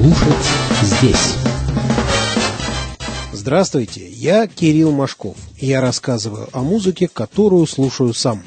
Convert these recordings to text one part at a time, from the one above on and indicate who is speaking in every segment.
Speaker 1: Слушать здесь.
Speaker 2: Здравствуйте, я Кирилл Машков, и я рассказываю о музыке, которую слушаю сам.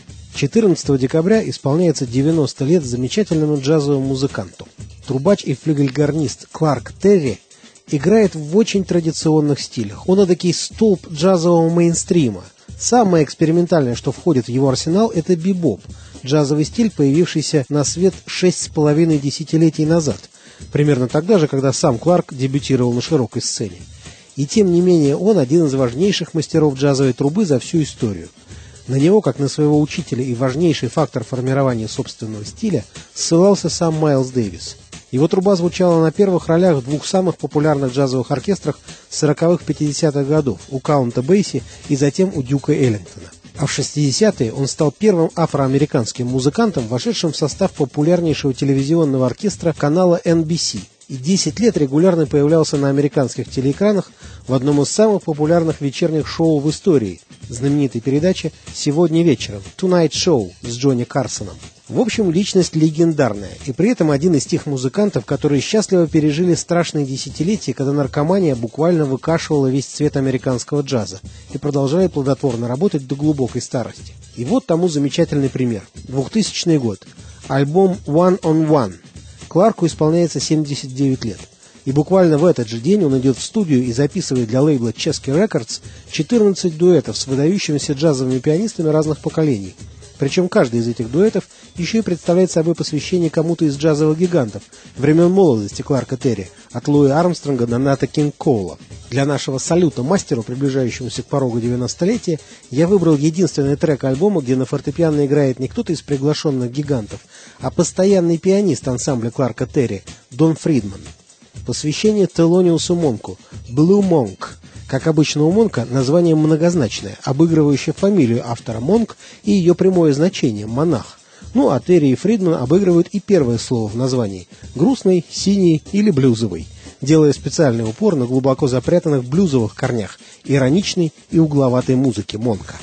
Speaker 2: 14 декабря исполняется 90 лет замечательному джазовому музыканту. Трубач и флюгельгорнист Кларк Терри играет в очень традиционных стилях. Он эдакий столб джазового мейнстрима. Самое экспериментальное, что входит в его арсенал, это бибоп, джазовый стиль, появившийся на свет 6,5 десятилетий назад, примерно тогда же, когда сам Кларк дебютировал на широкой сцене. И тем не менее он один из важнейших мастеров джазовой трубы за всю историю. На него, как на своего учителя и важнейший фактор формирования собственного стиля, ссылался сам Майлз Дэвис. Его труба звучала на первых ролях в двух самых популярных джазовых оркестрах 40-х-50-х годов, у Каунта Бейси и затем у Дюка Эллингтона. А в 60-е он стал первым афроамериканским музыкантом, вошедшим в состав популярнейшего телевизионного оркестра канала NBC. И 10 лет регулярно появлялся на американских телеэкранах в одном из самых популярных вечерних шоу в истории, знаменитой передаче «Сегодня вечером» Tonight Show с Джонни Карсоном. В общем, личность легендарная, и при этом один из тех музыкантов, которые счастливо пережили страшные десятилетия, когда наркомания буквально выкашивала весь цвет американского джаза и продолжали плодотворно работать до глубокой старости. И вот тому замечательный пример. 2000 год. Альбом One on One. Кларку исполняется 79 лет. И буквально в этот же день он идет в студию и записывает для лейбла Chesky Records 14 дуэтов с выдающимися джазовыми пианистами разных поколений. Причем каждый из этих дуэтов еще и представляет собой посвящение кому-то из джазовых гигантов времен молодости Кларка Терри, от Луи Армстронга до Ната Кинг Коула. Для нашего салюта мастеру, приближающемуся к порогу 90-летия, я выбрал единственный трек альбома, где на фортепиано играет не кто-то из приглашенных гигантов, а постоянный пианист ансамбля Кларка Терри Дон Фридман. Посвящение Телониусу Монку, Blue Monk. Как обычно у Монка, название многозначное, обыгрывающее фамилию автора Монк и ее прямое значение – монах. Ну а Терри и Фридман обыгрывают и первое слово в названии – грустный, синий или блюзовый, делая специальный упор на глубоко запрятанных блюзовых корнях ироничной и угловатой музыки Монка.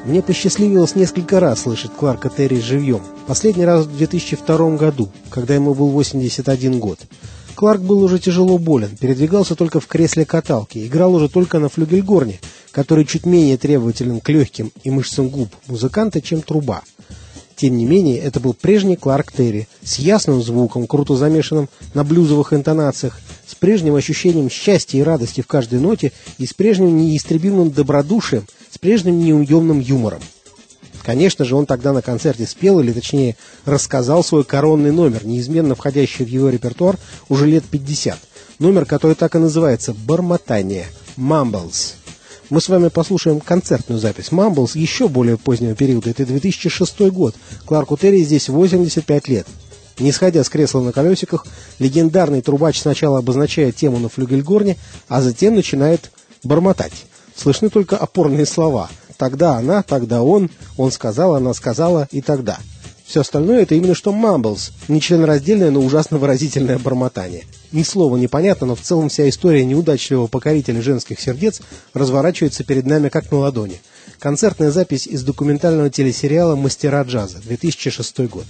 Speaker 2: Мне посчастливилось несколько раз слышать Кларка Терри живьем. Последний раз в 2002 году, когда ему был 81 год. Кларк был уже тяжело болен, передвигался только в кресле каталки, играл уже только на флюгельгорне, который чуть менее требователен к легким и мышцам губ музыканта, чем труба. Тем не менее, это был прежний Кларк Терри, с ясным звуком, круто замешанным на блюзовых интонациях, с прежним ощущением счастья и радости в каждой ноте и с прежним неистребимым добродушием, с прежним неуемным юмором. Конечно же, он тогда на концерте спел, или точнее, рассказал свой коронный номер, неизменно входящий в его репертуар уже лет 50. Номер, который так и называется «Бормотание» – «Mumbles». Мы с вами послушаем концертную запись «Mumbles» еще более позднего периода. Это 2006 год. Кларку Терри здесь 85 лет. Не сходя с кресла на колесиках, легендарный трубач сначала обозначает тему на флюгельгорне, а затем начинает бормотать. Слышны только опорные слова. Тогда она, тогда он сказал, она сказала и тогда. Все остальное это именно что «Mumbles», нечленораздельное, но ужасно выразительное бормотание. Ни слова не понятно, но в целом вся история неудачливого покорителя женских сердец разворачивается перед нами как на ладони. Концертная запись из документального телесериала «Мастера джаза», 2006 год.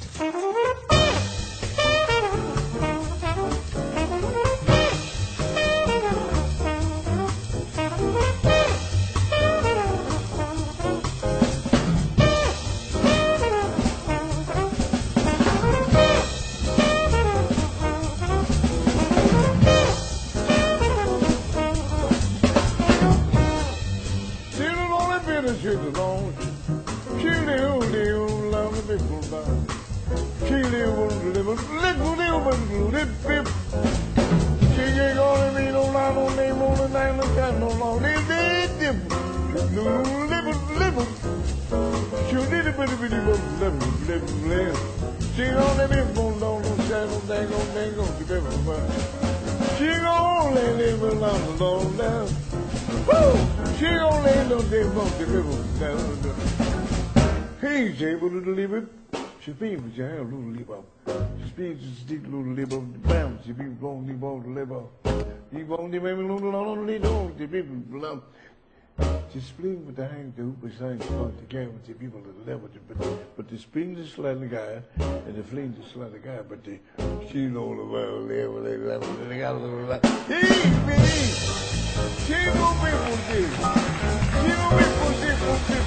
Speaker 1: He's able to live it. She feels you have a little live up. She speaks to stick little live up. Bam, she be blown, he won't live up. He won't live a little on the door. The people love. She split with the hang to hoop beside the game with the people that live with it. But the spring is slide the guy and the flame is slide the guy. But the she know the world live with it. They got a little like, hey, baby. She won't be for this. She won't be for this.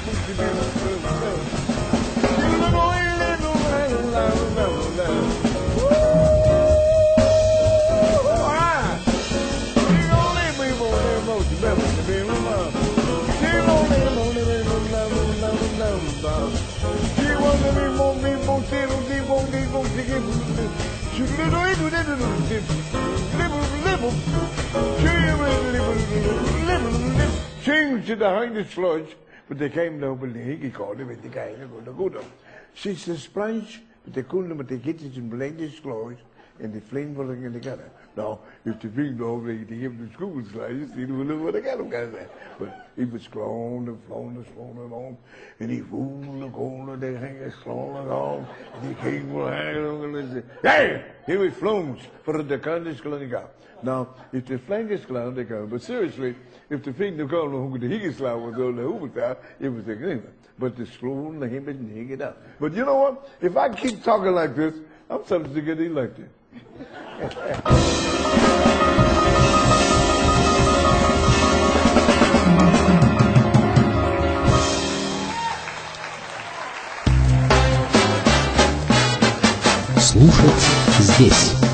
Speaker 1: Change to the highest sludge, but they came down with the hickey called him and the guy going to go down. She's the splash, but they couldn't, but they get it in blended sludge and the flame rolling in together. Now, if the big dog they give the school slides, they don't know what they got him guys there. But he was flown and flown and flown along, and he fooled the corner, they hang a flown along, and he came along and said, hey! He was flown for the kind of skull go. Now, if the flank is clown, they go. But seriously, if the thing to go who the higgis was on the hoover there, it was the game. But the slow the him and hang it up. But you know what? If I keep talking like this, I'm subject to get elected.
Speaker 2: Слушать здесь.